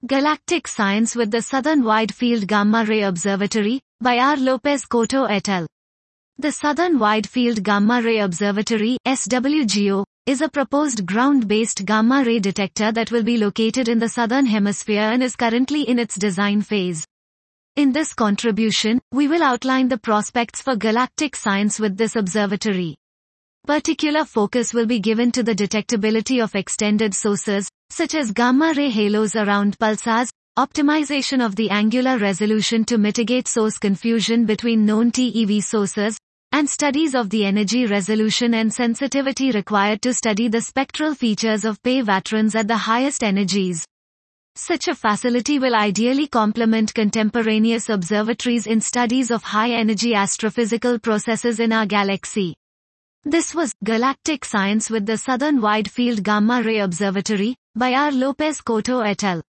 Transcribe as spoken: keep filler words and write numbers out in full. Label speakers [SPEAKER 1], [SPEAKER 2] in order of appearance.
[SPEAKER 1] Galactic Science with the Southern Wide Field Gamma Ray Observatory, by R. Lopez Cotto et al. The Southern Wide Field Gamma Ray Observatory, S W G O, is a proposed ground-based gamma ray detector that will be located in the Southern Hemisphere and is currently in its design phase. In this contribution, we will outline the prospects for galactic science with this observatory. Particular focus will be given to the detectability of extended sources, such as gamma-ray halos around pulsars, optimization of the angular resolution to mitigate source confusion between known T E V sources, and studies of the energy resolution and sensitivity required to study the spectral features of P E watrons at the highest energies. Such a facility will ideally complement contemporaneous observatories in studies of high-energy astrophysical processes in our galaxy. This was Galactic Science with the Southern Wide Field Gamma Ray Observatory, by R. Lopez Cotto et al.